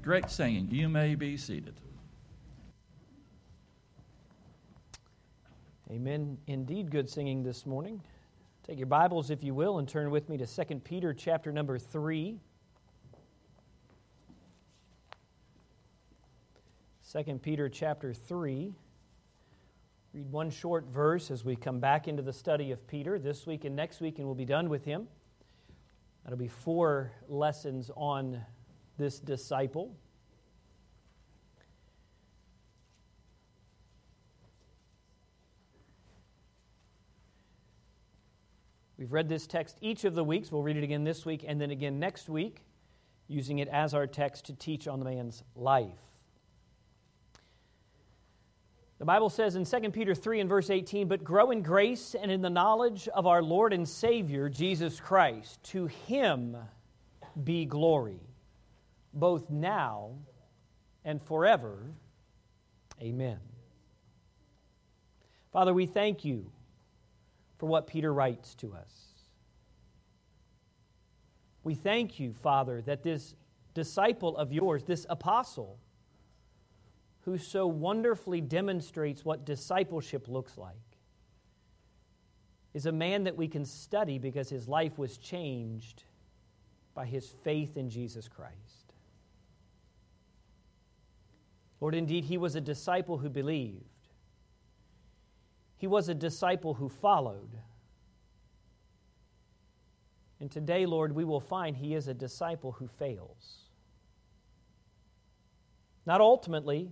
great singing. You may be seated. Amen. Indeed, good singing this morning. Take your Bibles, if you will, and turn with me to 2 Peter chapter number 3. 2 Peter chapter 3. Read one short verse as we come back into the study of Peter this week and next week, and we'll be done with him. That'll be 4 lessons on this disciple. We've read this text each of the weeks. We'll read it again this week and then again next week, using it as our text to teach on the man's life. The Bible says in 2 Peter 3 and verse 18, "But grow in grace and in the knowledge of our Lord and Savior, Jesus Christ. To Him be glory, both now and forever. Amen." Father, we thank you for what Peter writes to us. We thank you, Father, that this disciple of yours, this apostle, who so wonderfully demonstrates what discipleship looks like, is a man that we can study because his life was changed by his faith in Jesus Christ. Lord, indeed, he was a disciple who believed. He was a disciple who followed. And today, Lord, we will find he is a disciple who fails. Not ultimately,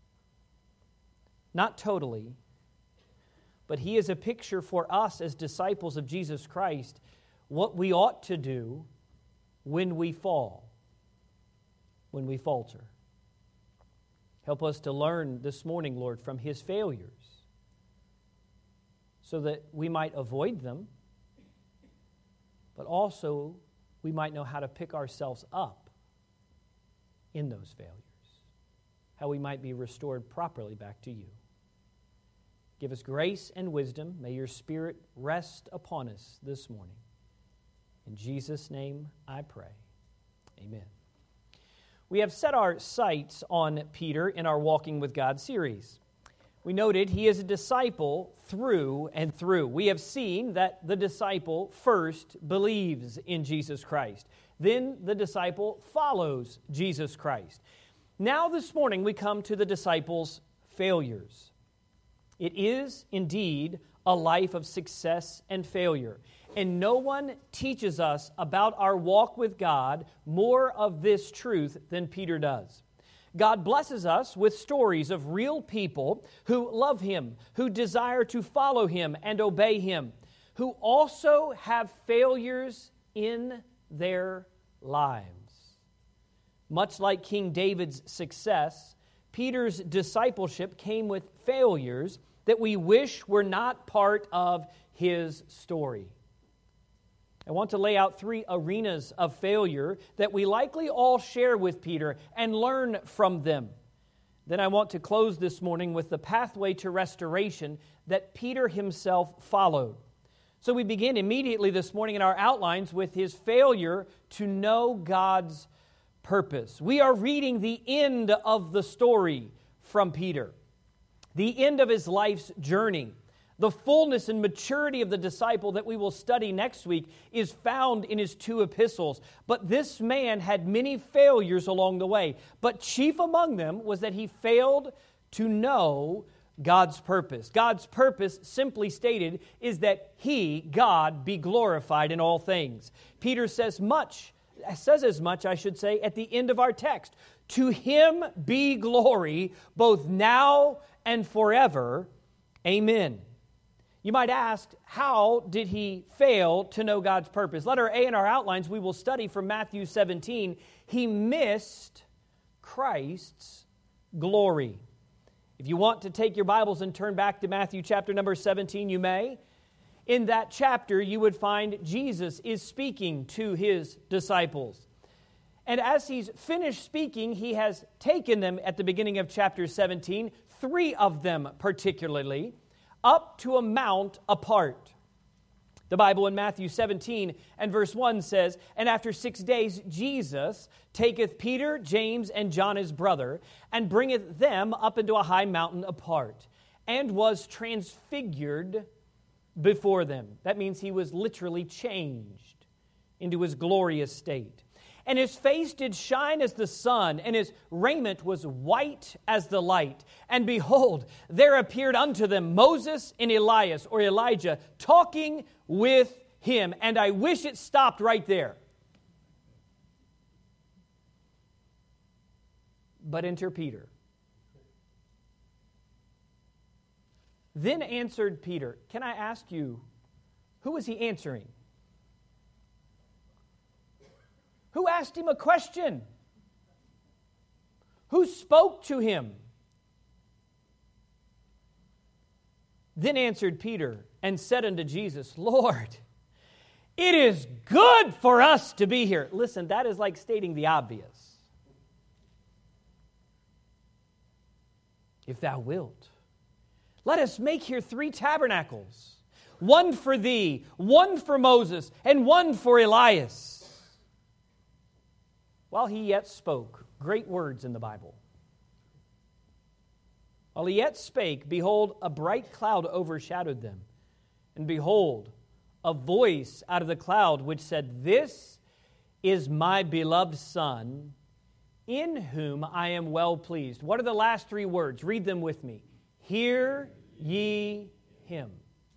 not totally, but he is a picture for us as disciples of Jesus Christ, what we ought to do when we fall, when we falter. Help us to learn this morning, Lord, from his failures, so that we might avoid them, but also we might know how to pick ourselves up in those failures, how we might be restored properly back to you. Give us grace and wisdom. May your Spirit rest upon us this morning. In Jesus' name I pray. Amen. We have set our sights on Peter in our Walking with God series. We noted he is a disciple through and through. We have seen that the disciple first believes in Jesus Christ. Then the disciple follows Jesus Christ. Now this morning we come to the disciple's failures. It is indeed a life of success and failure. And no one teaches us about our walk with God more of this truth than Peter does. God blesses us with stories of real people who love Him, who desire to follow Him and obey Him, who also have failures in their lives. Much like King David's success, Peter's discipleship came with failures that we wish were not part of his story. I want to lay out 3 arenas of failure that we likely all share with Peter and learn from them. Then I want to close this morning with the pathway to restoration that Peter himself followed. So we begin immediately this morning in our outlines with his failure to know God's purpose. We are reading the end of the story from Peter, the end of his life's journey. The fullness and maturity of the disciple that we will study next week is found in his 2 epistles. But this man had many failures along the way. But chief among them was that he failed to know God's purpose. God's purpose, simply stated, is that He, God, be glorified in all things. Peter says as much, at the end of our text. To Him be glory, both now and forever. Amen. You might ask, how did he fail to know God's purpose? Letter A in our outlines, we will study from Matthew 17. He missed Christ's glory. If you want to take your Bibles and turn back to Matthew chapter number 17, you may. In that chapter, you would find Jesus is speaking to His disciples. And as He's finished speaking, He has taken them at the beginning of chapter 17, 3 of them particularly, up to a mount apart. The Bible in Matthew 17 and verse 1 says, "And after 6 days Jesus taketh Peter, James, and John his brother, and bringeth them up into a high mountain apart, and was transfigured before them." That means he was literally changed into his glorious state. "And his face did shine as the sun, and his raiment was white as the light. And behold, there appeared unto them Moses and Elias," or Elijah, "talking with him." And I wish it stopped right there. But enter Peter. "Then answered Peter." Can I ask you, who was he answering? Who asked him a question? Who spoke to him? "Then answered Peter and said unto Jesus, Lord, it is good for us to be here." Listen, that is like stating the obvious. "If thou wilt, let us make here 3 tabernacles, one for thee, one for Moses, and one for Elias." While he yet spoke, great words in the Bible. "While he yet spake, behold, a bright cloud overshadowed them. And behold, a voice out of the cloud which said, This is my beloved Son, in whom I am well pleased." What are the last 3 words? Read them with me. "Hear ye him."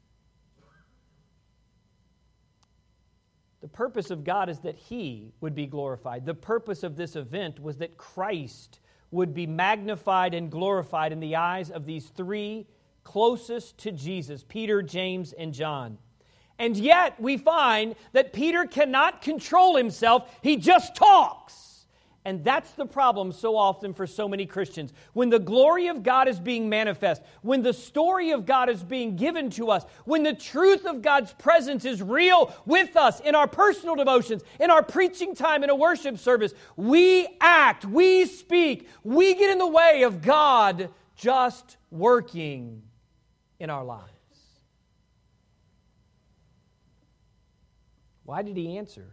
The purpose of God is that He would be glorified. The purpose of this event was that Christ would be magnified and glorified in the eyes of these 3 closest to Jesus, Peter, James, and John. And yet we find that Peter cannot control himself. He just talks. And that's the problem so often for so many Christians. When the glory of God is being manifest, when the story of God is being given to us, when the truth of God's presence is real with us in our personal devotions, in our preaching time, in a worship service, we act, we speak, we get in the way of God just working in our lives. Why did he answer?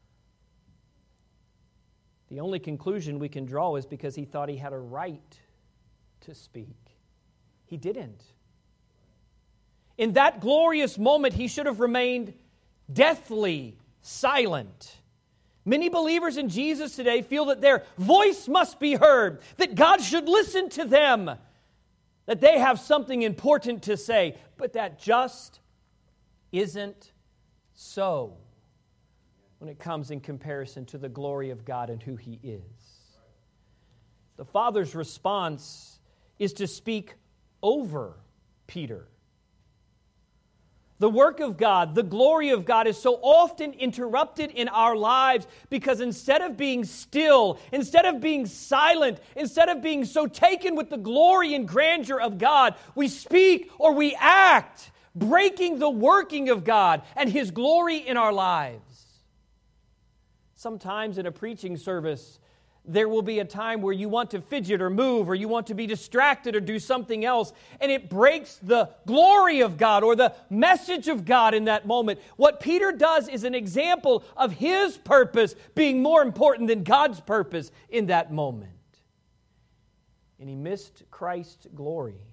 The only conclusion we can draw is because he thought he had a right to speak. He didn't. In that glorious moment, he should have remained deathly silent. Many believers in Jesus today feel that their voice must be heard, that God should listen to them, that they have something important to say, but that just isn't so when it comes in comparison to the glory of God and who He is. The Father's response is to speak over Peter. The work of God, the glory of God is so often interrupted in our lives because instead of being still, instead of being silent, instead of being so taken with the glory and grandeur of God, we speak or we act, breaking the working of God and His glory in our lives. Sometimes in a preaching service, there will be a time where you want to fidget or move or you want to be distracted or do something else, and it breaks the glory of God or the message of God in that moment. What Peter does is an example of his purpose being more important than God's purpose in that moment. And he missed Christ's glory.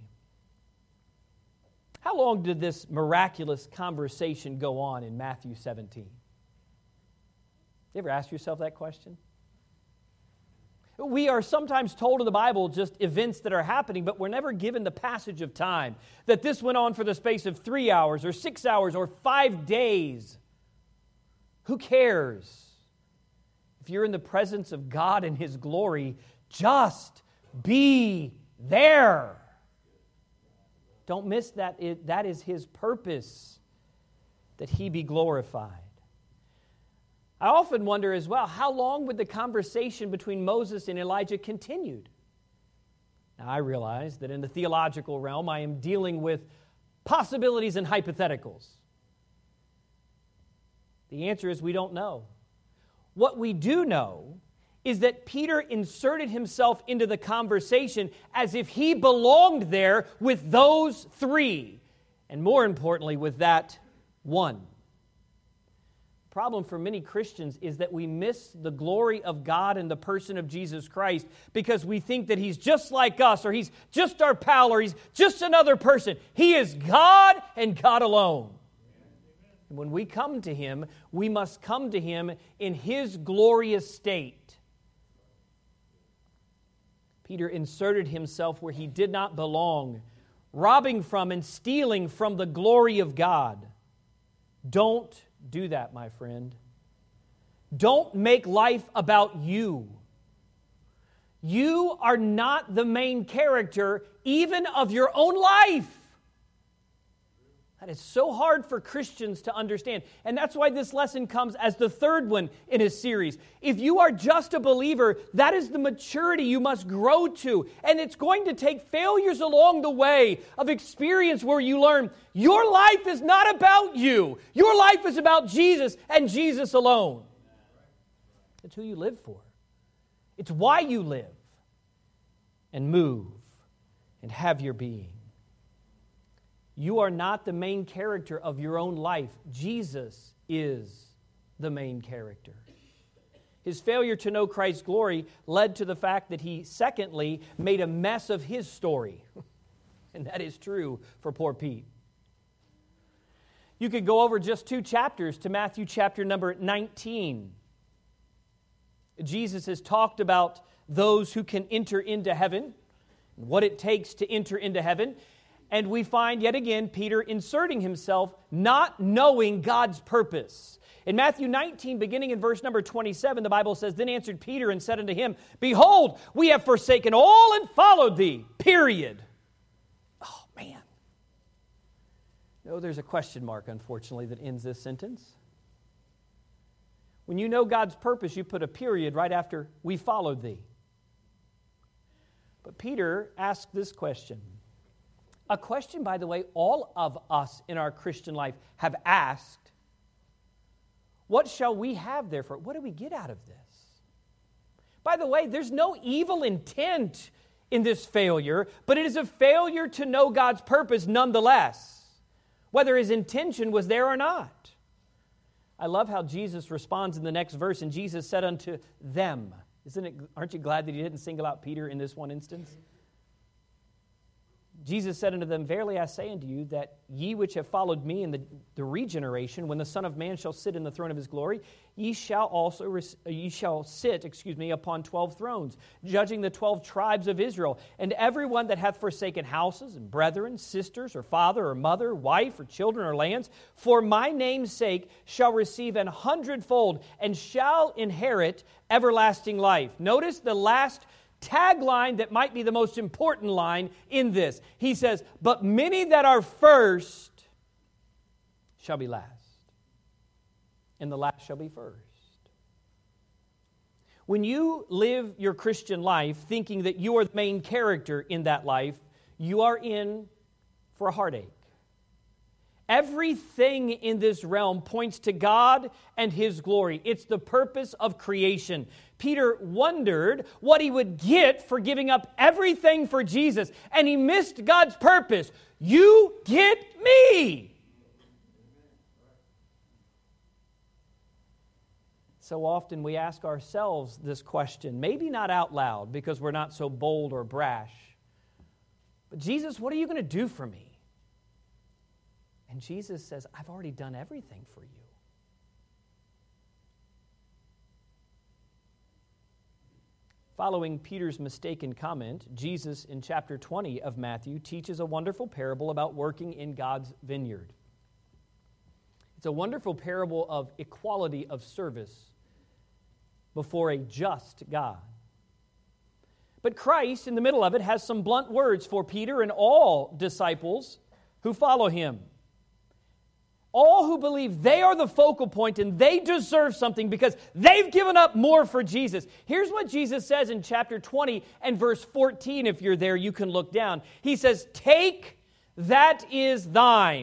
How long did this miraculous conversation go on in Matthew 17? You ever ask yourself that question? We are sometimes told in the Bible just events that are happening, but we're never given the passage of time. That this went on for the space of 3 hours or 6 hours or 5 days. Who cares? If you're in the presence of God and His glory, just be there. Don't miss that. That is His purpose, that He be glorified. I often wonder as well, how long would the conversation between Moses and Elijah continued? Now, I realize that in the theological realm, I am dealing with possibilities and hypotheticals. The answer is we don't know. What we do know is that Peter inserted himself into the conversation as if he belonged there with those 3, and more importantly, with that one. problem for many Christians is that we miss the glory of God in the person of Jesus Christ because we think that He's just like us, or He's just our pal, or He's just another person. He is God and God alone. And when we come to Him, we must come to Him in His glorious state. Peter inserted himself where he did not belong, robbing from and stealing from the glory of God. Don't do that, my friend. Don't make life about you. You are not the main character even of your own life. That is so hard for Christians to understand. And that's why this lesson comes as the third one in a series. If you are just a believer, that is the maturity you must grow to. And it's going to take failures along the way of experience where you learn your life is not about you. Your life is about Jesus and Jesus alone. It's who you live for. It's why you live and move and have your being. You are not the main character of your own life. Jesus is the main character. His failure to know Christ's glory led to the fact that he, secondly, made a mess of his story. And that is true for poor Pete. You could go over just 2 chapters to Matthew chapter number 19. Jesus has talked about those who can enter into heaven, and what it takes to enter into heaven. And we find yet again Peter inserting himself, not knowing God's purpose. In Matthew 19, beginning in verse number 27, the Bible says, "Then answered Peter and said unto him, Behold, we have forsaken all and followed thee." Period. Oh, man. No, there's a question mark, unfortunately, that ends this sentence. When you know God's purpose, you put a period right after "we followed thee." But Peter asked this question. A question, by the way, all of us in our Christian life have asked. What shall we have therefore? What do we get out of this? By the way, there's no evil intent in this failure, but it is a failure to know God's purpose nonetheless, whether his intention was there or not. I love how Jesus responds in the next verse, and Jesus said unto them. Aren't you glad that he didn't single out Peter in this one instance? Jesus said unto them, Verily I say unto you, that ye which have followed me in the regeneration, when the Son of Man shall sit in the throne of his glory, ye shall sit upon 12 thrones, judging the 12 tribes of Israel. And everyone that hath forsaken houses, and brethren, sisters, or father, or mother, wife, or children, or lands, for my name's sake, shall receive 100-fold, and shall inherit everlasting life. Notice the last tagline that might be the most important line in this. He says, but many that are first shall be last, and the last shall be first. When you live your Christian life thinking that you are the main character in that life, you are in for a heartache. Everything in this realm points to God and His glory. It's the purpose of creation. Peter wondered what he would get for giving up everything for Jesus, and he missed God's purpose. You get me. So often we ask ourselves this question, maybe not out loud because we're not so bold or brash, but Jesus, what are you going to do for me? And Jesus says, I've already done everything for you. Following Peter's mistaken comment, Jesus in chapter 20 of Matthew teaches a wonderful parable about working in God's vineyard. It's a wonderful parable of equality of service before a just God. But Christ, in the middle of it, has some blunt words for Peter and all disciples who follow him. All who believe they are the focal point and they deserve something because they've given up more for Jesus. Here's what Jesus says in chapter 20 and verse 14. If you're there, you can look down. He says, take that is thine.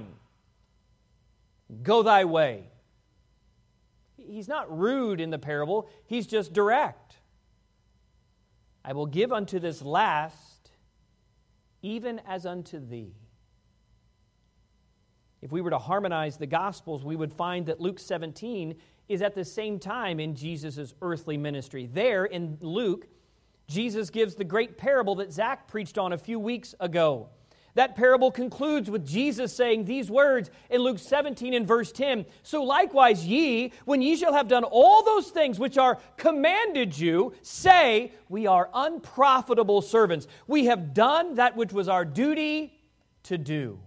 Go thy way. He's not rude in the parable. He's just direct. I will give unto this last, even as unto thee. If we were to harmonize the Gospels, we would find that Luke 17 is at the same time in Jesus' earthly ministry. There in Luke, Jesus gives the great parable that Zach preached on a few weeks ago. That parable concludes with Jesus saying these words in Luke 17 and verse 10. So likewise ye, when ye shall have done all those things which are commanded you, say, we are unprofitable servants. We have done that which was our duty to do.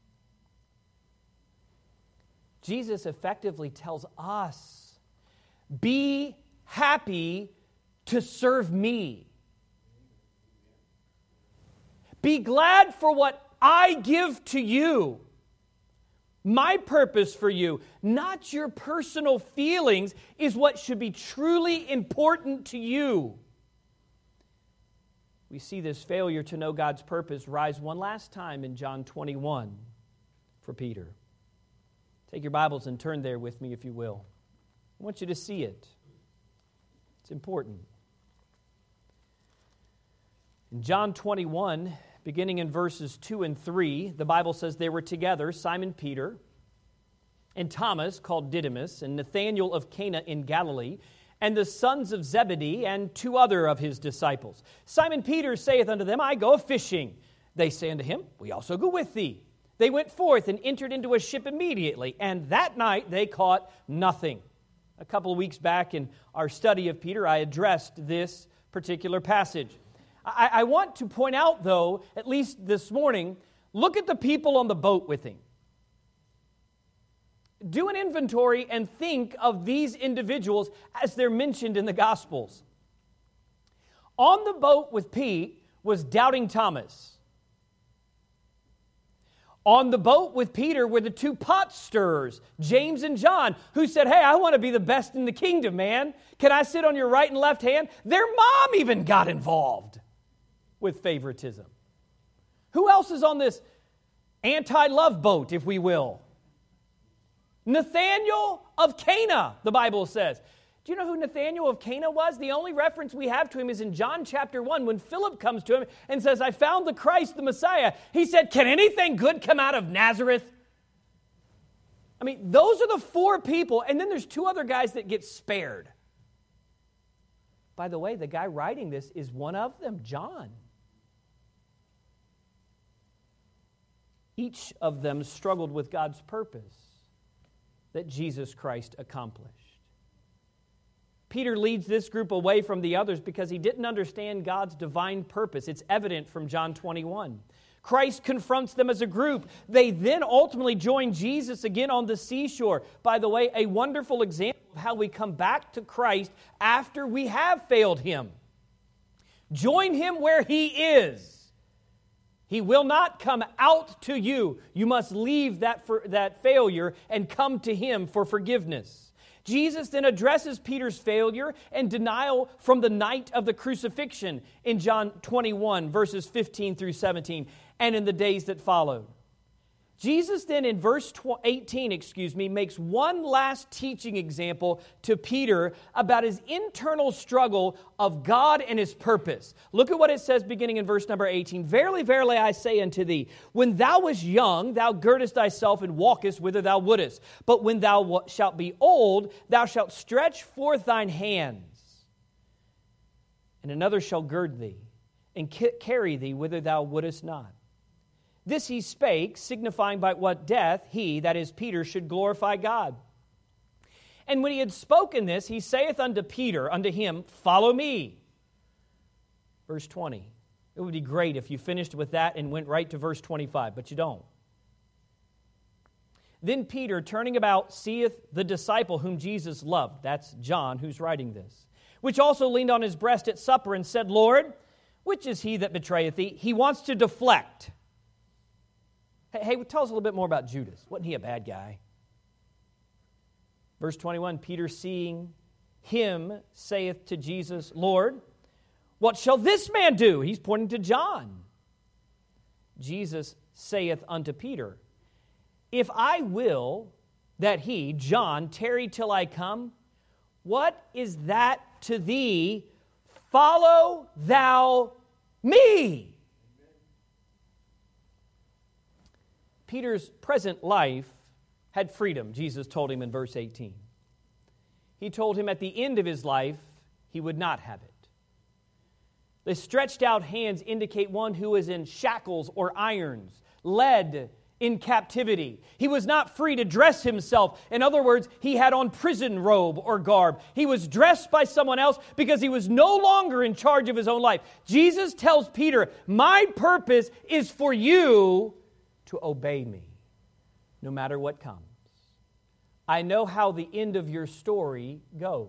Jesus effectively tells us, be happy to serve me. Be glad for what I give to you. My purpose for you, not your personal feelings, is what should be truly important to you. We see this failure to know God's purpose rise one last time in John 21 for Peter. Take your Bibles and turn there with me, if you will. I want you to see it. It's important. In John 21, beginning in verses 2 and 3, the Bible says they were together, Simon Peter, and Thomas, called Didymus, and Nathanael of Cana in Galilee, and the sons of Zebedee, and 2 other of his disciples. Simon Peter saith unto them, I go a-fishing. They say unto him, we also go with thee. They went forth and entered into a ship immediately, and that night they caught nothing. A couple of weeks back in our study of Peter, I addressed this particular passage. I want to point out, though, at least this morning, look at the people on the boat with him. Do an inventory and think of these individuals as they're mentioned in the Gospels. On the boat with Pete was Doubting Thomas. On the boat with Peter were the 2 pot stirrers, James and John, who said, hey, I want to be the best in the kingdom, man. Can I sit on your right and left hand? Their mom even got involved with favoritism. Who else is on this anti-love boat, if we will? Nathanael of Cana, the Bible says. Do you know who Nathanael of Cana was? The only reference we have to him is in John chapter 1 when Philip comes to him and says, I found the Christ, the Messiah. He said, can anything good come out of Nazareth? I mean, those are the 4 people, and then there's 2 other guys that get spared. By the way, the guy writing this is one of them, John. Each of them struggled with God's purpose that Jesus Christ accomplished. Peter leads this group away from the others because he didn't understand God's divine purpose. It's evident from John 21. Christ confronts them as a group. They then ultimately join Jesus again on the seashore. By the way, a wonderful example of how we come back to Christ after we have failed Him. Join Him where He is. He will not come out to you. You must leave that failure and come to Him for forgiveness. Jesus then addresses Peter's failure and denial from the night of the crucifixion in John 21, verses 15 through 17, and in the days that followed. Jesus then in verse 18, makes one last teaching example to Peter about his internal struggle of God and His purpose. Look at what it says beginning in verse number 18. Verily, verily, I say unto thee, when thou wast young, thou girdest thyself and walkest whither thou wouldest. But when thou shalt be old, thou shalt stretch forth thine hands, and another shall gird thee, and carry thee whither thou wouldest not. This he spake, signifying by what death he, that is Peter, should glorify God. And when he had spoken this, he saith unto Peter, unto him, follow me. Verse 20. It would be great if you finished with that and went right to verse 25, but you don't. Then Peter, turning about, seeth the disciple whom Jesus loved. That's John who's writing this. Which also leaned on his breast at supper and said, Lord, which is he that betrayeth thee? He wants to deflect. Hey, tell us a little bit more about Judas. Wasn't he a bad guy? Verse 21, Peter seeing him saith to Jesus, Lord, what shall this man do? He's pointing to John. Jesus saith unto Peter, if I will that he, John, tarry till I come, what is that to thee? Follow thou me. Peter's present life had freedom, Jesus told him in verse 18. he told him at the end of his life he would not have it. The stretched out hands indicate one who is in shackles or irons, led in captivity. He was not free to dress himself. In other words, he had on prison robe or garb. He was dressed by someone else because he was no longer in charge of his own life. Jesus tells Peter, my purpose is for you to obey me, no matter what comes. I know how the end of your story goes.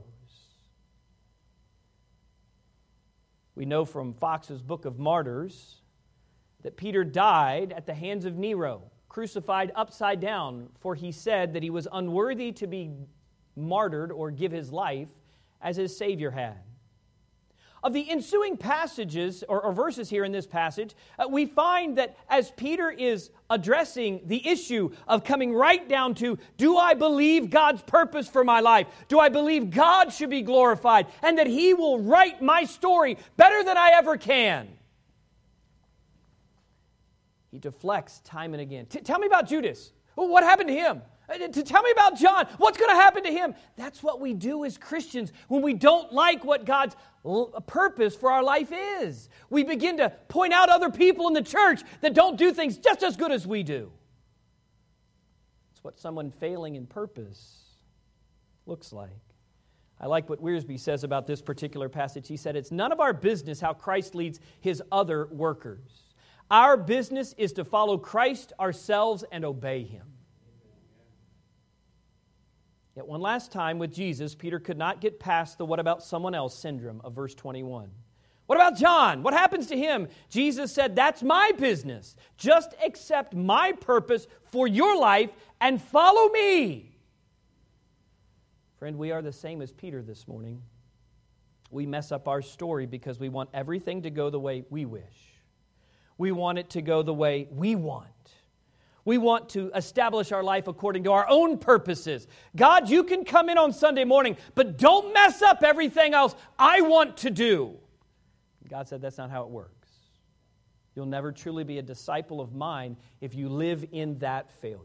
We know from Fox's Book of Martyrs that Peter died at the hands of Nero, crucified upside down, for he said that he was unworthy to be martyred or give his life as his Savior had. Of the ensuing passages or verses here in this passage, we find that as Peter is addressing the issue of coming right down to, do I believe God's purpose for my life? Do I believe God should be glorified and that He will write my story better than I ever can? He deflects time and again. Tell me about Judas. What happened to him? Tell me about John. What's going to happen to him? That's what we do as Christians when we don't like what God's purpose for our life is. We begin to point out other people in the church that don't do things just as good as we do. It's what someone failing in purpose looks like. I like what Wiersbe says about this particular passage. He said, it's none of our business how Christ leads His other workers. Our business is to follow Christ ourselves and obey Him. Yet one last time with Jesus, Peter could not get past the what about someone else syndrome of verse 21. What about John? What happens to him? Jesus said, that's my business. Just accept my purpose for your life and follow me. Friend, we are the same as Peter this morning. We mess up our story because we want everything to go the way we wish. We want it to go the way we want. We want to establish our life according to our own purposes. God, you can come in on Sunday morning, but don't mess up everything else I want to do. God said that's not how it works. You'll never truly be a disciple of mine if you live in that failure.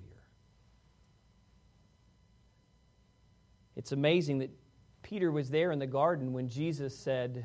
It's amazing that Peter was there in the garden when Jesus said,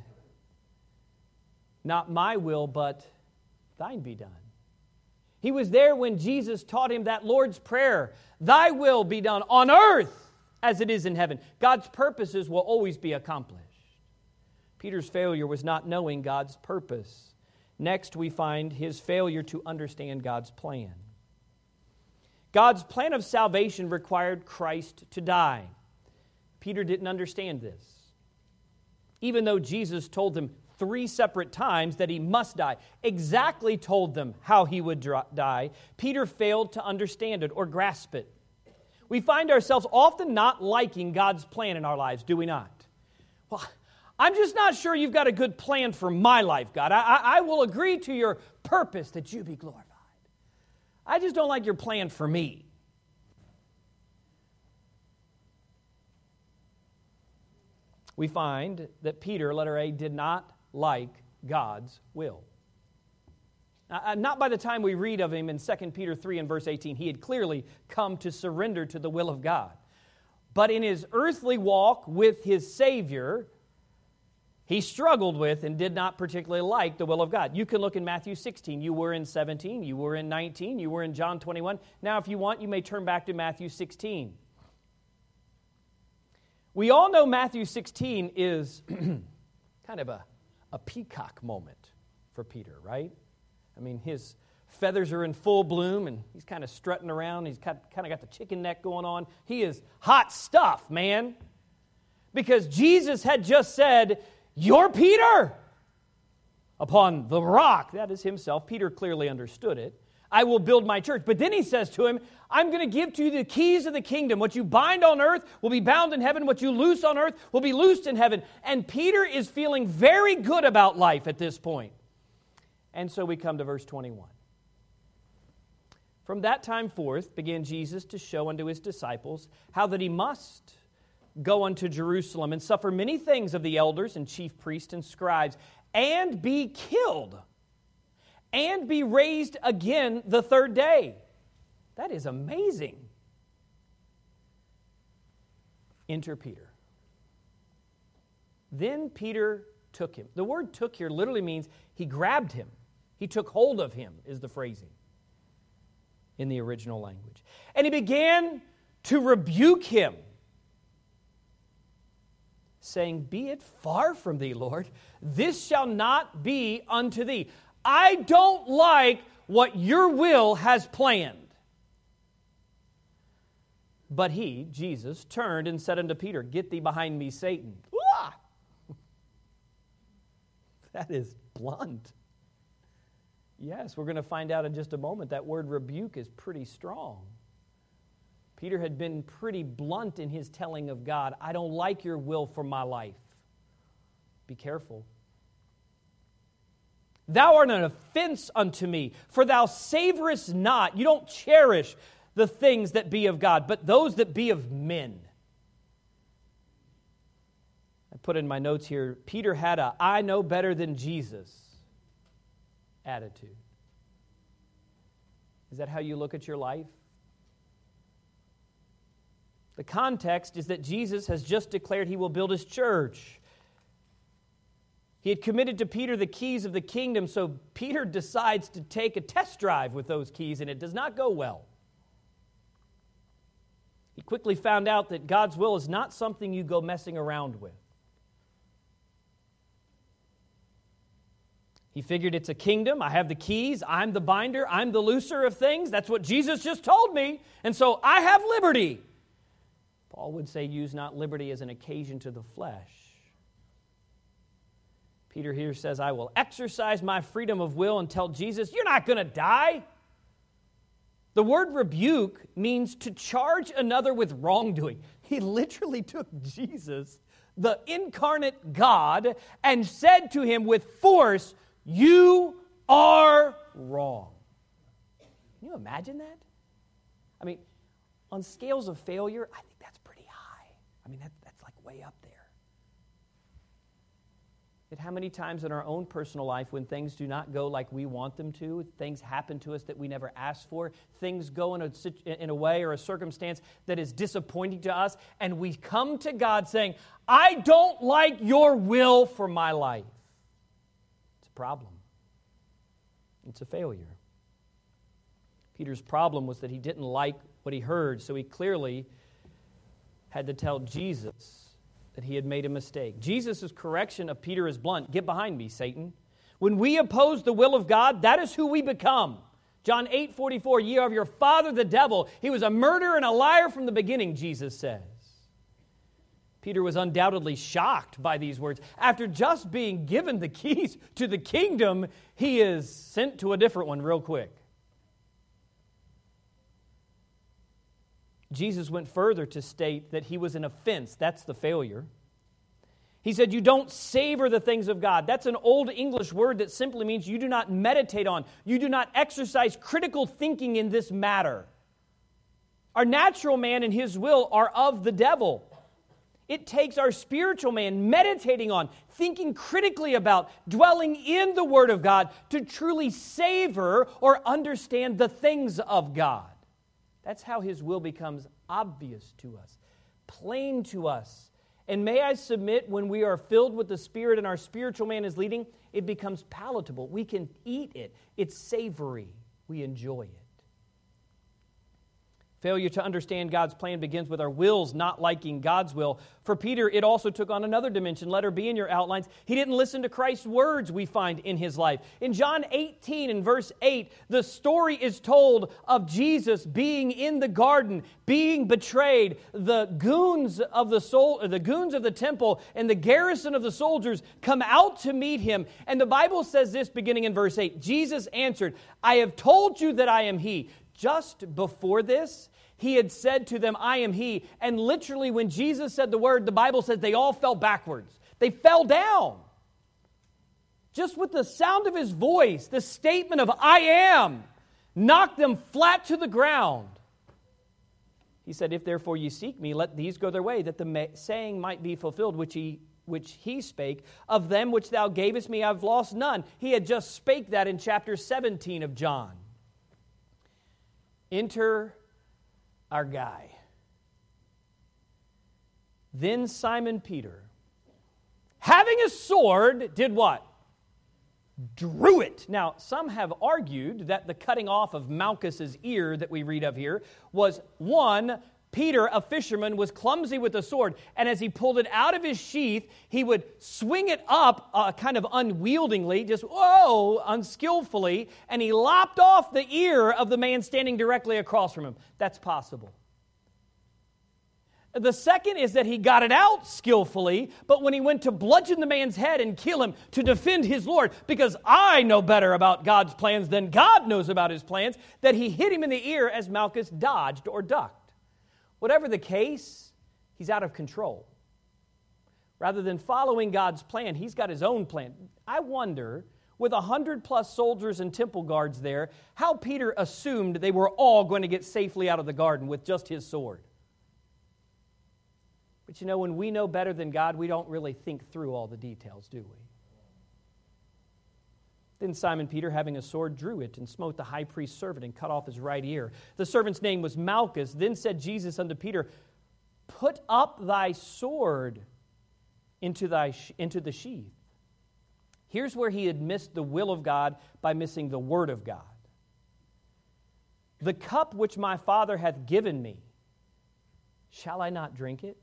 not my will, but thine be done. He was there when Jesus taught him that Lord's Prayer, thy will be done on earth as it is in heaven. God's purposes will always be accomplished. Peter's failure was not knowing God's purpose. Next, we find his failure to understand God's plan. God's plan of salvation required Christ to die. Peter didn't understand this. Even though Jesus told him 3 separate times that he must die, exactly told them how he would die, Peter failed to understand it or grasp it. We find ourselves often not liking God's plan in our lives, do we not? Well, I'm just not sure you've got a good plan for my life, God. I will agree to your purpose that you be glorified. I just don't like your plan for me. We find that Peter, letter A, did not like God's will. Not by the time we read of him in 2 Peter 3 and verse 18, he had clearly come to surrender to the will of God. But in his earthly walk with his Savior, he struggled with and did not particularly like the will of God. You can look in Matthew 16. You were in 17. You were in 19. You were in John 21. Now, if you want, you may turn back to Matthew 16. We all know Matthew 16 is kind of a peacock moment for Peter, right? I mean, his feathers are in full bloom, and he's kind of strutting around. He's kind of got the chicken neck going on. He is hot stuff, man. Because Jesus had just said, you're Peter. Upon the rock, that is himself. Peter clearly understood it. I will build my church. But then he says to him, I'm going to give to you the keys of the kingdom. What you bind on earth will be bound in heaven. What you loose on earth will be loosed in heaven. And Peter is feeling very good about life at this point. And so we come to verse 21. From that time forth began Jesus to show unto his disciples how that he must go unto Jerusalem and suffer many things of the elders and chief priests and scribes, and be killed, and be raised again the third day. That is amazing. Enter Peter. Then Peter took him. The word took here literally means he grabbed him. He took hold of him, is the phrasing in the original language. And he began to rebuke him, saying, "Be it far from thee, Lord. This shall not be unto thee." I don't like what your will has planned. But he, Jesus, turned and said unto Peter, "Get thee behind me, Satan." Ah! That is blunt. Yes, we're going to find out in just a moment that word rebuke is pretty strong. Peter had been pretty blunt in his telling of God, "I don't like your will for my life. Be careful. Thou art an offense unto me, for thou savorest not," you don't cherish "the things that be of God, but those that be of men." I put in my notes here, Peter had a "I know better than Jesus" attitude. Is that how you look at your life? The context is that Jesus has just declared he will build his church. He had committed to Peter the keys of the kingdom, so Peter decides to take a test drive with those keys, and it does not go well. He quickly found out that God's will is not something you go messing around with. He figured it's a kingdom. I have the keys. I'm the binder. I'm the looser of things. That's what Jesus just told me. And so I have liberty. Paul would say, use not liberty as an occasion to the flesh. Peter here says, I will exercise my freedom of will and tell Jesus, you're not going to die. The word rebuke means to charge another with wrongdoing. He literally took Jesus, the incarnate God, and said to him with force, you are wrong. Can you imagine that? I mean, on scales of failure, I think that's pretty high. I mean, that's like way up there. Yet how many times in our own personal life when things do not go like we want them to, things happen to us that we never asked for, things go in a way or a circumstance that is disappointing to us, and we come to God saying, I don't like your will for my life. It's a problem. It's a failure. Peter's problem was that he didn't like what he heard, so he clearly had to tell Jesus that he had made a mistake. Jesus' correction of Peter is blunt. Get behind me, Satan. When we oppose the will of God, that is who we become. John 8:44, ye are of your father the devil. He was a murderer and a liar from the beginning, Jesus says. Peter was undoubtedly shocked by these words. After just being given the keys to the kingdom, he is sent to a different one real quick. Jesus went further to state that he was an offense. That's the failure. He said, you don't savor the things of God. That's an old English word that simply means you do not meditate on. You do not exercise critical thinking in this matter. Our natural man and his will are of the devil. It takes our spiritual man meditating on, thinking critically about, dwelling in the Word of God to truly savor or understand the things of God. That's how his will becomes obvious to us, plain to us. And may I submit, when we are filled with the Spirit and our spiritual man is leading, it becomes palatable. We can eat it. It's savory. We enjoy it. Failure to understand God's plan begins with our wills not liking God's will. For Peter, it also took on another dimension. Letter B in your outlines. He didn't listen to Christ's words we find in his life. In John 18 and verse 8, the story is told of Jesus being in the garden, being betrayed. The goons of the temple and the garrison of the soldiers come out to meet him. And the Bible says this beginning in verse 8. Jesus answered, I have told you that I am he. Just before this, he had said to them, I am he. And literally when Jesus said the word, the Bible says they all fell backwards. They fell down. Just with the sound of his voice, the statement of I am, knocked them flat to the ground. He said, if therefore ye seek me, let these go their way, that the saying might be fulfilled, which he spake, of them which thou gavest me, I've lost none. He had just spake that in chapter 17 of John. Enter our guy. Then Simon Peter, having a sword, did what? Drew it. Now, some have argued that the cutting off of Malchus's ear that we read of here was, one, Peter, a fisherman, was clumsy with the sword, and as he pulled it out of his sheath, he would swing it up kind of unwieldingly, just, unskillfully, and he lopped off the ear of the man standing directly across from him. That's possible. The second is that he got it out skillfully, but when he went to bludgeon the man's head and kill him to defend his Lord, because I know better about God's plans than God knows about his plans, that he hit him in the ear as Malchus dodged or ducked. Whatever the case, he's out of control. Rather than following God's plan, he's got his own plan. I wonder, with 100+ soldiers and temple guards there, how Peter assumed they were all going to get safely out of the garden with just his sword. But you know, when we know better than God, we don't really think through all the details, do we? Then Simon Peter, having a sword, drew it and smote the high priest's servant and cut off his right ear. The servant's name was Malchus. Then said Jesus unto Peter, put up thy sword into the sheath. Here's where he had missed the will of God by missing the word of God. The cup which my Father hath given me, shall I not drink it?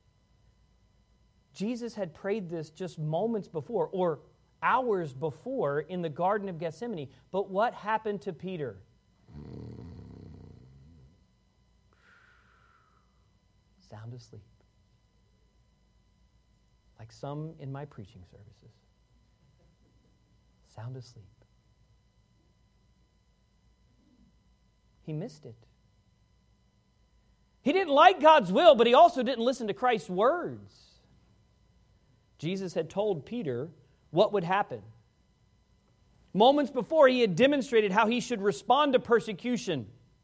Jesus had prayed this just moments before, or hours before, in the Garden of Gethsemane. But what happened to Peter? Sound asleep. Like some in my preaching services. Sound asleep. He missed it. He didn't like God's will, but he also didn't listen to Christ's words. Jesus had told Peter what would happen. Moments before, he had demonstrated how he should respond to persecution.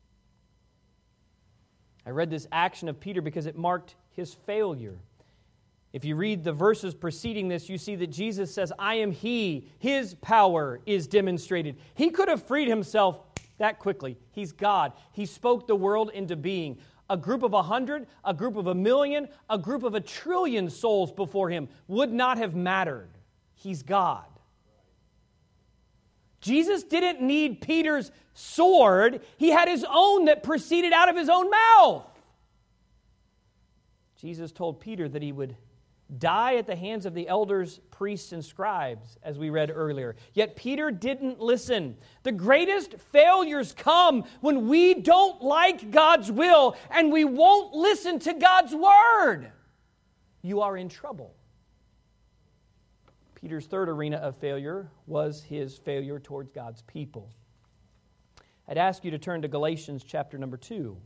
I read this action of Peter because it marked his failure. If you read the verses preceding this, you see that Jesus says, I am He. His power is demonstrated. He could have freed himself that quickly. He's God. He spoke the world into being. A group of 100, a group of 1,000,000, a group of 1,000,000,000,000 souls before him would not have mattered. He's God. Jesus didn't need Peter's sword. He had his own that proceeded out of his own mouth. Jesus told Peter that he would die at the hands of the elders, priests, and scribes, as we read earlier. Yet Peter didn't listen. The greatest failures come when we don't like God's will and we won't listen to God's word. You are in trouble. Peter's third arena of failure was his failure towards God's people. I'd ask you to turn to Galatians chapter number 2.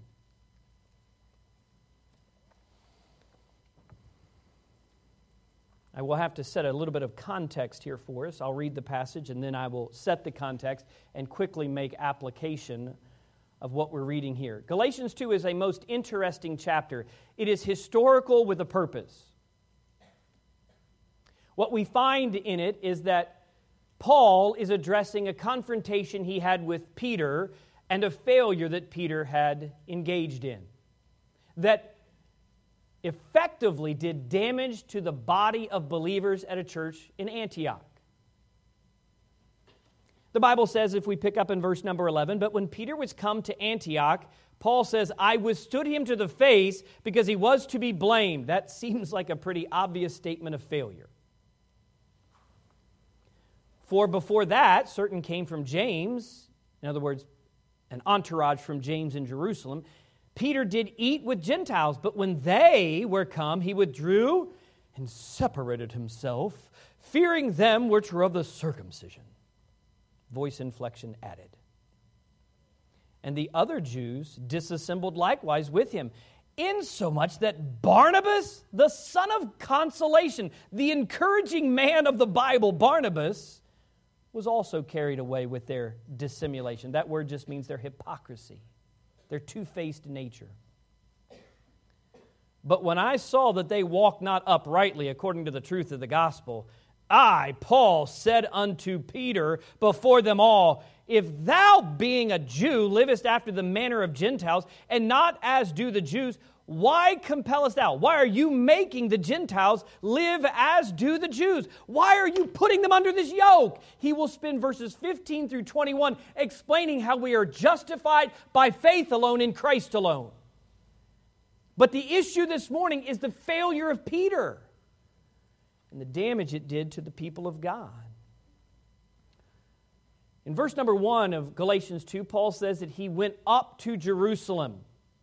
I will have to set a little bit of context here for us. I'll read the passage and then I will set the context and quickly make application of what we're reading here. Galatians 2 is a most interesting chapter. It is historical with a purpose. What we find in it is that Paul is addressing a confrontation he had with Peter and a failure that Peter had engaged in, that effectively did damage to the body of believers at a church in Antioch. The Bible says, if we pick up in verse number 11, but when Peter was come to Antioch, Paul says, I withstood him to the face because he was to be blamed. That seems like a pretty obvious statement of failure. For before that, certain came from James, in other words, an entourage from James in Jerusalem. Peter did eat with Gentiles, but when they were come, he withdrew and separated himself, fearing them which were of the circumcision. Voice inflection added. And the other Jews disassembled likewise with him, insomuch that Barnabas, the son of consolation, the encouraging man of the Bible, Barnabas, was also carried away with their dissimulation. That word just means their hypocrisy, their two-faced nature. But when I saw that they walked not uprightly according to the truth of the gospel, I, Paul, said unto Peter before them all, if thou, being a Jew, livest after the manner of Gentiles, and not as do the Jews, Why compellest thou? Why are you making the Gentiles live as do the Jews? Why are you putting them under this yoke? He will spend verses 15 through 21 explaining how we are justified by faith alone in Christ alone. But the issue this morning is the failure of Peter and the damage it did to the people of God. In verse number 1 of Galatians 2, Paul says that he went up to Jerusalem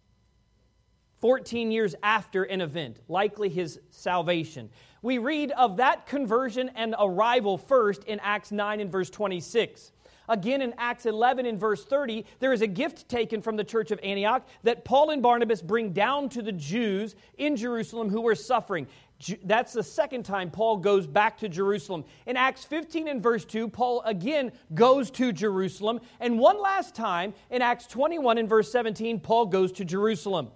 14 years after an event, likely his salvation. We read of that conversion and arrival first in Acts 9 and verse 26. Again, in Acts 11 and verse 30, there is a gift taken from the church of Antioch that Paul and Barnabas bring down to the Jews in Jerusalem who were suffering. That's the second time Paul goes back to Jerusalem. In Acts 15 and verse 2, Paul again goes to Jerusalem. And one last time, in Acts 21 and verse 17, Paul goes to Jerusalem.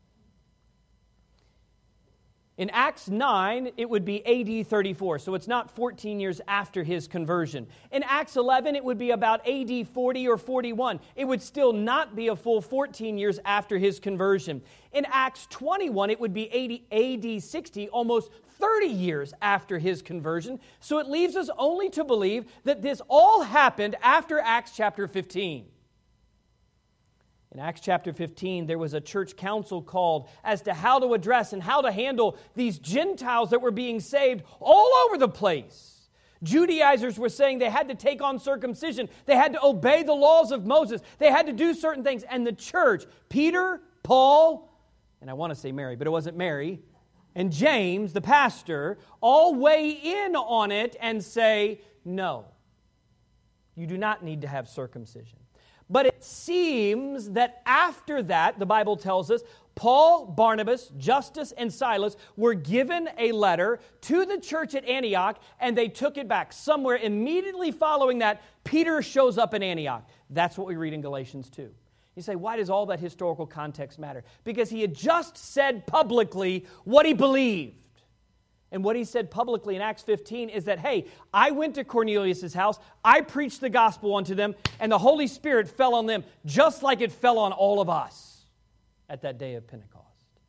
In Acts 9, it would be AD 34, so it's not 14 years after his conversion. In Acts 11, it would be about AD 40 or 41. It would still not be a full 14 years after his conversion. In Acts 21, it would be AD 60, almost 30 years after his conversion. So it leaves us only to believe that this all happened after Acts chapter 15. In Acts chapter 15, there was a church council called as to how to address and how to handle these Gentiles that were being saved all over the place. Judaizers were saying they had to take on circumcision. They had to obey the laws of Moses. They had to do certain things. And the church, Peter, Paul, and I want to say Mary, but it wasn't Mary, and James, the pastor, all weigh in on it and say, no, you do not need to have circumcision. But it seems that after that, the Bible tells us, Paul, Barnabas, Justus, and Silas were given a letter to the church at Antioch, and they took it back. Somewhere immediately following that, Peter shows up in Antioch. That's what we read in Galatians 2. You say, why does all that historical context matter? Because he had just said publicly what he believed. And what he said publicly in Acts 15 is that, hey, I went to Cornelius' house, I preached the gospel unto them, and the Holy Spirit fell on them just like it fell on all of us at that day of Pentecost.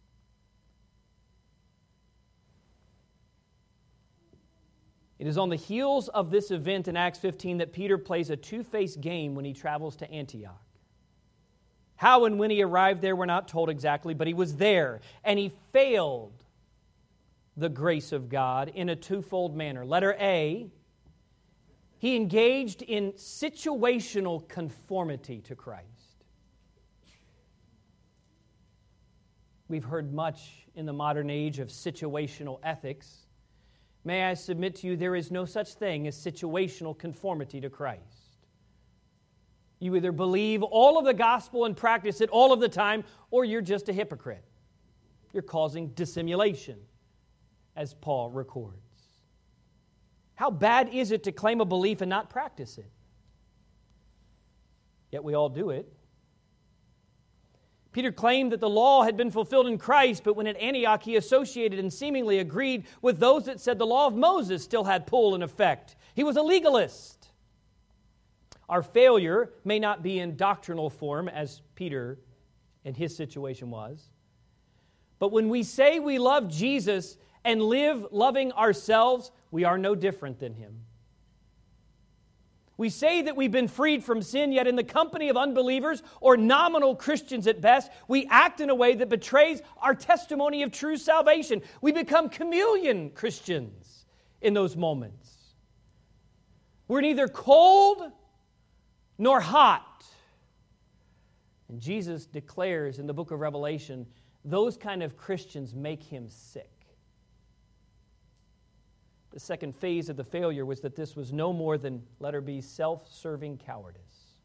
It is on the heels of this event in Acts 15 that Peter plays a two-faced game when he travels to Antioch. How and when he arrived there, we're not told exactly, but he was there, and he failed the grace of God in a twofold manner. Letter A, he engaged in situational conformity to Christ. We've heard much in the modern age of situational ethics. May I submit to you, there is no such thing as situational conformity to Christ. You either believe all of the gospel and practice it all of the time, or you're just a hypocrite. You're causing dissimulation, as Paul records. How bad is it to claim a belief and not practice it? Yet we all do it. Peter claimed that the law had been fulfilled in Christ, but when at Antioch he associated and seemingly agreed with those that said the law of Moses still had pull and effect. He was a legalist. Our failure may not be in doctrinal form, as Peter in his situation was, but when we say we love Jesus and live loving ourselves, we are no different than him. We say that we've been freed from sin, yet in the company of unbelievers or nominal Christians at best, we act in a way that betrays our testimony of true salvation. We become chameleon Christians in those moments. We're neither cold nor hot. And Jesus declares in the book of Revelation, those kind of Christians make him sick. The second phase of the failure was that this was no more than, letter B, self-serving cowardice.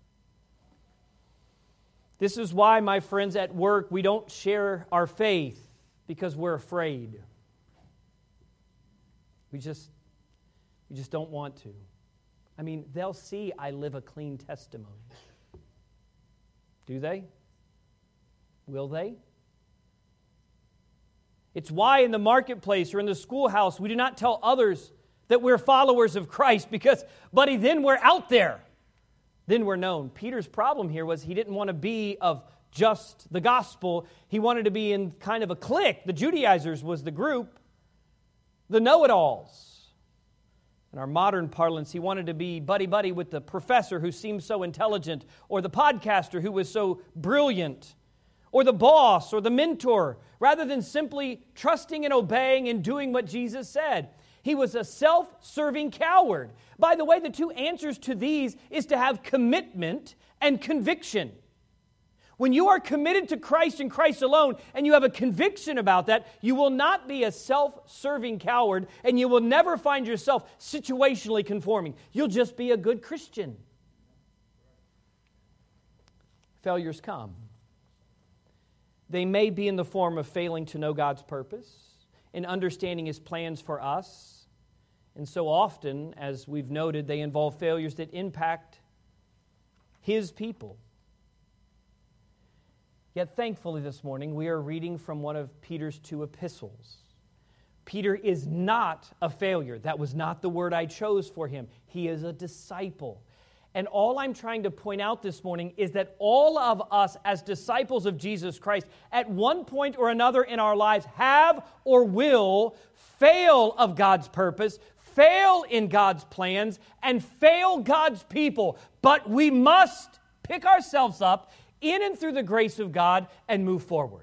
This is why, my friends, at work, we don't share our faith because we're afraid. We just don't want to. I mean, they'll see I live a clean testimony. Do they? Will they? It's why in the marketplace or in the schoolhouse we do not tell others that we're followers of Christ because, buddy, then we're out there. Then we're known. Peter's problem here was he didn't want to be of just the gospel. He wanted to be in kind of a clique. The Judaizers was the group, the know-it-alls. In our modern parlance, he wanted to be buddy-buddy with the professor who seemed so intelligent, or the podcaster who was so brilliant, or the boss, or the mentor, rather than simply trusting and obeying and doing what Jesus said. He was a self-serving coward. By the way, the two answers to these is to have commitment and conviction. When you are committed to Christ and Christ alone, and you have a conviction about that, you will not be a self-serving coward, and you will never find yourself situationally conforming. You'll just be a good Christian. Failures come. They may be in the form of failing to know God's purpose, in understanding His plans for us, and so often, as we've noted, they involve failures that impact His people. Yet thankfully this morning, we are reading from one of Peter's two epistles. Peter is not a failure. That was not the word I chose for him. He is a disciple. And all I'm trying to point out this morning is that all of us as disciples of Jesus Christ, at one point or another in our lives, have or will fail of God's purpose, fail in God's plans, and fail God's people. But we must pick ourselves up in and through the grace of God and move forward.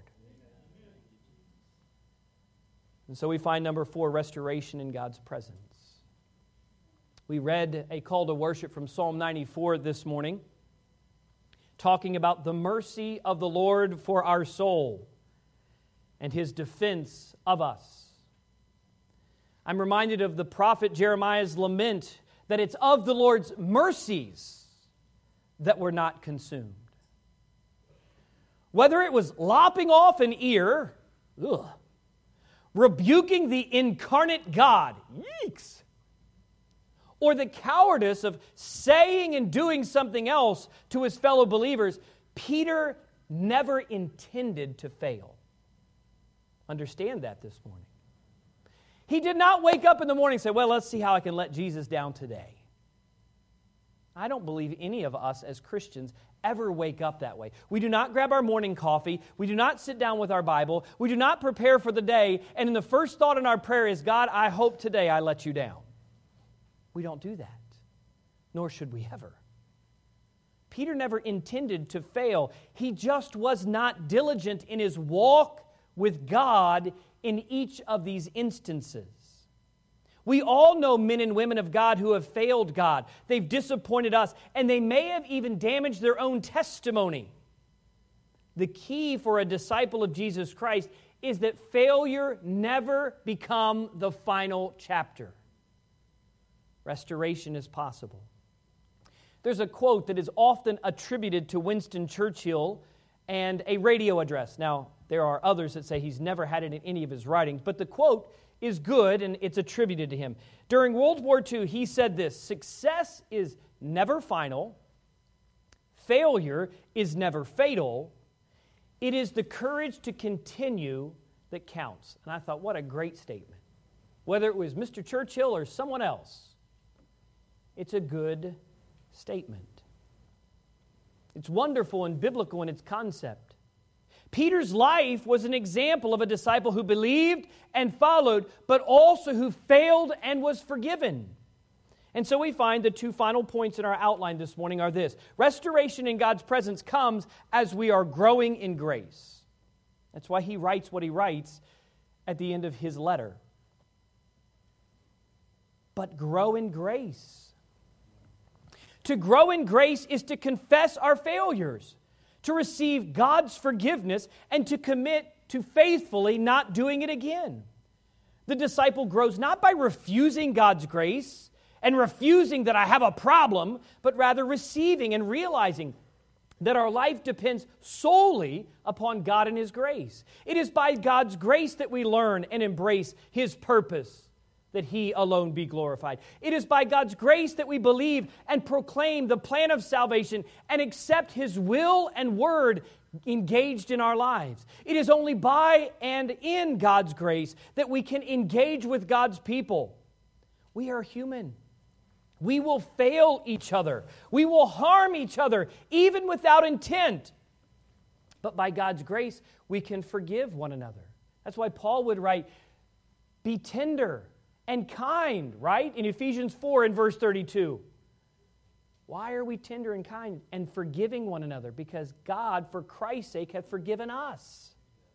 And so we find number 4, restoration in God's presence. We read a call to worship from Psalm 94 this morning, talking about the mercy of the Lord for our soul and His defense of us. I'm reminded of the prophet Jeremiah's lament that it's of the Lord's mercies that we're not consumed. Whether it was lopping off an ear, rebuking the incarnate God, yeeks, or the cowardice of saying and doing something else to his fellow believers, Peter never intended to fail. Understand that this morning. He did not wake up in the morning and say, well, let's see how I can let Jesus down today. I don't believe any of us as Christians ever wake up that way. We do not grab our morning coffee. We do not sit down with our Bible. We do not prepare for the day. And the first thought in our prayer is, God, I hope today I let you down. We don't do that, nor should we ever. Peter never intended to fail. He just was not diligent in his walk with God in each of these instances. We all know men and women of God who have failed God. They've disappointed us, and they may have even damaged their own testimony. The key for a disciple of Jesus Christ is that failure never become the final chapter. Restoration is possible. There's a quote that is often attributed to Winston Churchill and a radio address. Now, there are others that say he's never had it in any of his writings, but the quote is good and it's attributed to him. During World War II, he said this: success is never final, failure is never fatal, it is the courage to continue that counts. And I thought, what a great statement. Whether it was Mr. Churchill or someone else, it's a good statement. It's wonderful and biblical in its concept. Peter's life was an example of a disciple who believed and followed, but also who failed and was forgiven. And so we find the two final points in our outline this morning are this: restoration in God's presence comes as we are growing in grace. That's why he writes what he writes at the end of his letter. But grow in grace. To grow in grace is to confess our failures, to receive God's forgiveness, and to commit to faithfully not doing it again. The disciple grows not by refusing God's grace and refusing that I have a problem, but rather receiving and realizing that our life depends solely upon God and His grace. It is by God's grace that we learn and embrace His purpose, that He alone be glorified. It is by God's grace that we believe and proclaim the plan of salvation and accept His will and word engaged in our lives. It is only by and in God's grace that we can engage with God's people. We are human. We will fail each other. We will harm each other, even without intent. But by God's grace, we can forgive one another. That's why Paul would write, be tender and kind, right? In Ephesians 4 and verse 32. Why are we tender and kind and forgiving one another? Because God, for Christ's sake, hath forgiven us.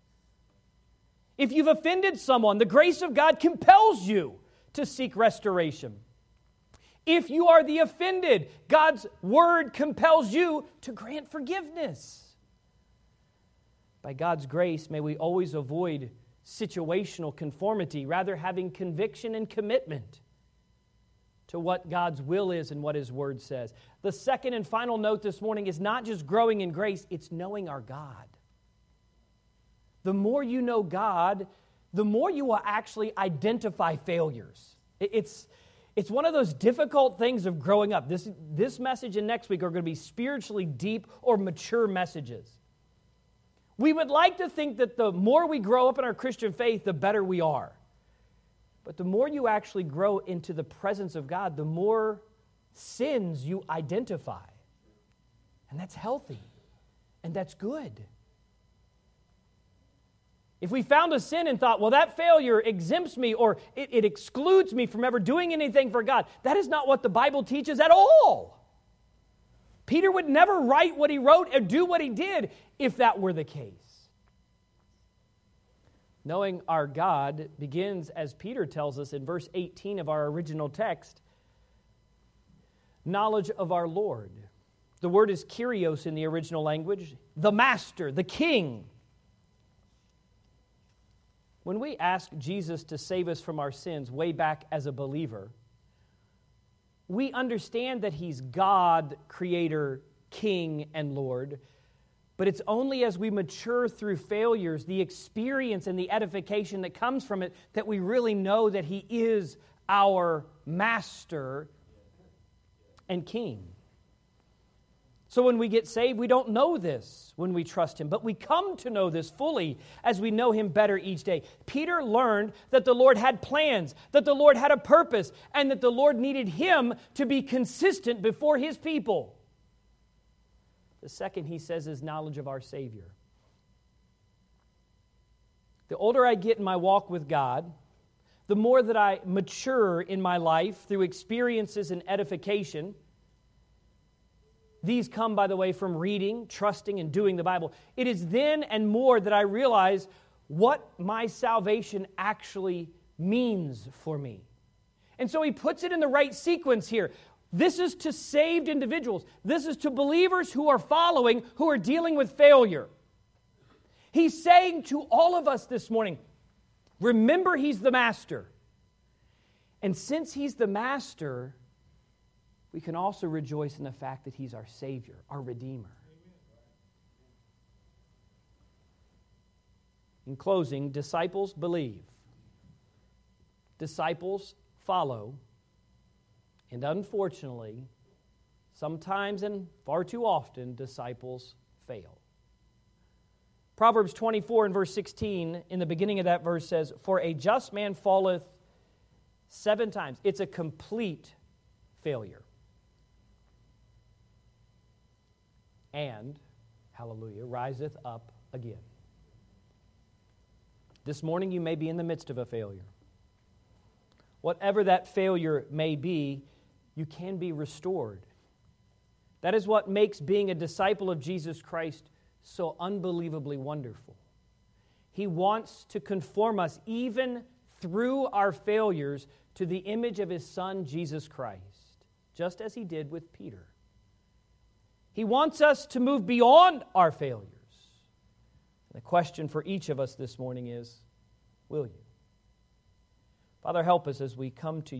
If you've offended someone, the grace of God compels you to seek restoration. If you are the offended, God's word compels you to grant forgiveness. By God's grace, may we always avoid situational conformity, rather having conviction and commitment to what God's will is and what His Word says. The second and final note this morning is not just growing in grace, it's knowing our God. The more you know God, the more you will actually identify failures. It's one of those difficult things of growing up. This message and next week are going to be spiritually deep or mature messages. We would like to think that the more we grow up in our Christian faith, the better we are. But the more you actually grow into the presence of God, the more sins you identify. And that's healthy. And that's good. If we found a sin and thought, well, that failure exempts me or it excludes me from ever doing anything for God, that is not what the Bible teaches at all. Peter would never write what he wrote and do what he did if that were the case. Knowing our God begins, as Peter tells us in verse 18 of our original text, knowledge of our Lord. The word is Kyrios in the original language, the master, the king. When we ask Jesus to save us from our sins way back as a believer, we understand that He's God, Creator, King, and Lord. But it's only as we mature through failures, the experience and the edification that comes from it, that we really know that He is our Master and King. So when we get saved, we don't know this when we trust Him, but we come to know this fully as we know Him better each day. Peter learned that the Lord had plans, that the Lord had a purpose, and that the Lord needed him to be consistent before His people. The second, he says, is knowledge of our Savior. The older I get in my walk with God, the more that I mature in my life through experiences and edification. These come, by the way, from reading, trusting, and doing the Bible. It is then and more that I realize what my salvation actually means for me. And so he puts it in the right sequence here. This is to saved individuals. This is to believers who are following, who are dealing with failure. He's saying to all of us this morning, remember He's the master. And since He's the master, we can also rejoice in the fact that He's our Savior, our Redeemer. In closing, disciples believe. Disciples follow. And unfortunately, sometimes and far too often, disciples fail. Proverbs 24 and verse 16, in the beginning of that verse says, "For a just man falleth 7 times." It's a complete failure. And, hallelujah, riseth up again. This morning you may be in the midst of a failure. Whatever that failure may be, you can be restored. That is what makes being a disciple of Jesus Christ so unbelievably wonderful. He wants to conform us, even through our failures, to the image of His Son, Jesus Christ, just as He did with Peter. He wants us to move beyond our failures. The question for each of us this morning is, will you? Father, help us as we come to you.